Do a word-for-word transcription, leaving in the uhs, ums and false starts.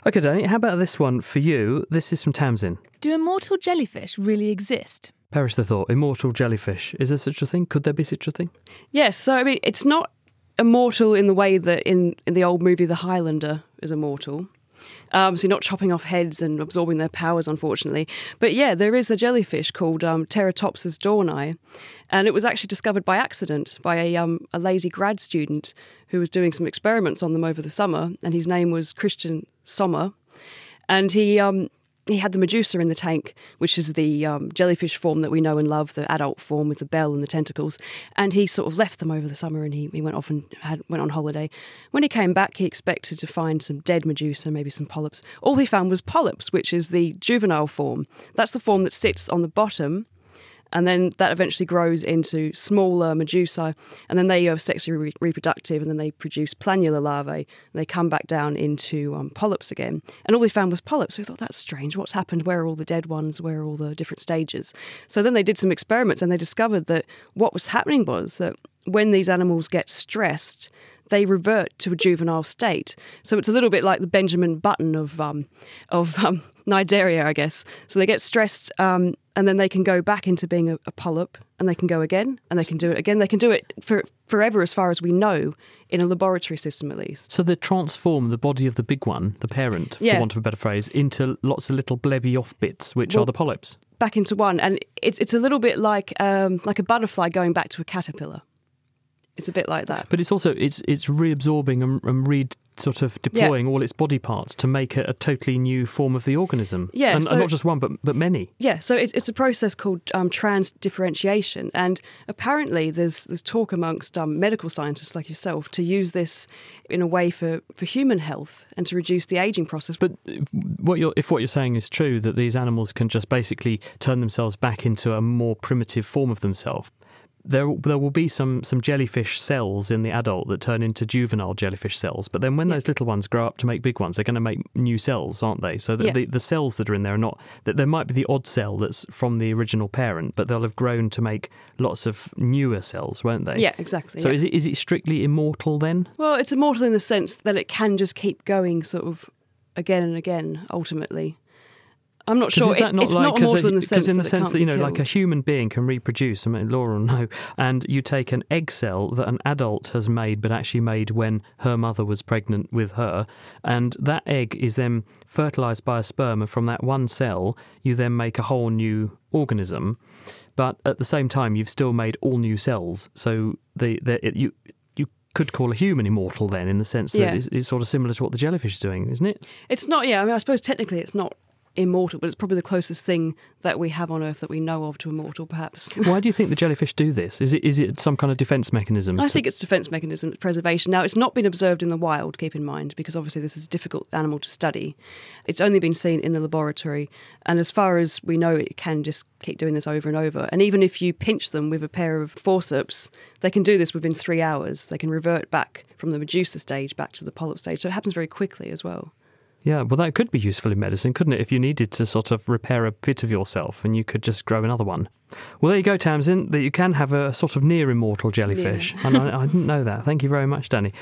OK, Danny, how about this one for you? This is from Tamsin. Do immortal jellyfish really exist? Perish the thought. Immortal jellyfish. Is there such a thing? Could there be such a thing? Yes, so I mean, it's not immortal in the way that in, in the old movie The Highlander is immortal. Um, so you're not chopping off heads and absorbing their powers, unfortunately. But yeah, there is a jellyfish called um, Teratopsis dohrnii, and it was actually discovered by accident by a, um, a lazy grad student who was doing some experiments on them over the summer, and his name was Christian Sommer. And he um, he had the Medusa in the tank, which is the um, jellyfish form that we know and love, the adult form with the bell and the tentacles. And he sort of left them over the summer, and he, he went off and had, went on holiday. When he came back, he expected to find some dead Medusa, maybe some polyps. All he found was polyps, which is the juvenile form. That's the form that sits on the bottom, and then that eventually grows into smaller Medusa, and then they are sexually re- reproductive, and then they produce planular larvae, and they come back down into um, polyps again. And all they found was polyps. So we thought, that's strange. What's happened? Where are all the dead ones? Where are all the different stages? So then they did some experiments, and they discovered that what was happening was that when these animals get stressed, they revert to a juvenile state. So it's a little bit like the Benjamin Button of um, of um, Cnidaria, I guess. So they get stressed, um, and then they can go back into being a, a polyp, and they can go again, and they can do it again. They can do it for forever, as far as we know, in a laboratory system at least. So they transform the body of the big one, the parent, yeah. for want of a better phrase, into lots of little blebby off bits, which well, are the polyps. Back into one, and it's it's a little bit like um, like a butterfly going back to a caterpillar. It's a bit like that. But it's also, it's it's reabsorbing and, and re sort of deploying yeah. all its body parts to make it a totally new form of the organism. Yeah. And, so, and not just one, but, but many. Yeah, so it, it's a process called um, transdifferentiation. And apparently there's there's talk amongst um, medical scientists like yourself to use this in a way for, for human health and to reduce the ageing process. But what you're, if what you're saying is true, that these animals can just basically turn themselves back into a more primitive form of themselves, There, there will be some, some jellyfish cells in the adult that turn into juvenile jellyfish cells. But then when yeah. those little ones grow up to make big ones, they're going to make new cells, aren't they? So the, yeah. the, the cells that are in there are not... that there might be the odd cell that's from the original parent, but they'll have grown to make lots of newer cells, won't they? Yeah, exactly. So yeah. is it is it strictly immortal then? Well, it's immortal in the sense that it can just keep going sort of again and again, ultimately. I'm not sure. Is that not it, it's like, not immortal in the sense in that, the sense it that you know, killed. like a human being can reproduce. I mean, Laura will know. And you take an egg cell that an adult has made, but actually made when her mother was pregnant with her, and that egg is then fertilised by a sperm, and from that one cell, you then make a whole new organism. But at the same time, you've still made all new cells. So the, the it, you. could call a human immortal then, in the sense that yeah. it's, it's sort of similar to what the jellyfish is doing, isn't it? It's not, yeah. I mean, I suppose technically it's not immortal, but it's probably the closest thing that we have on Earth that we know of to immortal, perhaps. Why do you think the jellyfish do this? Is it is it some kind of defence mechanism? I to... think it's defence mechanism, it's preservation. Now, it's not been observed in the wild, keep in mind, because obviously this is a difficult animal to study. It's only been seen in the laboratory, and as far as we know, it can just keep doing this over and over. And even if you pinch them with a pair of forceps, they can do this within three hours. They can revert back from the Medusa stage back to the polyp stage, so it happens very quickly as well. Yeah, well, that could be useful in medicine, couldn't it? If you needed to sort of repair a bit of yourself and you could just grow another one. Well, there you go, Tamsin, that you can have a sort of near immortal jellyfish. Yeah. And I, I didn't know that. Thank you very much, Danny.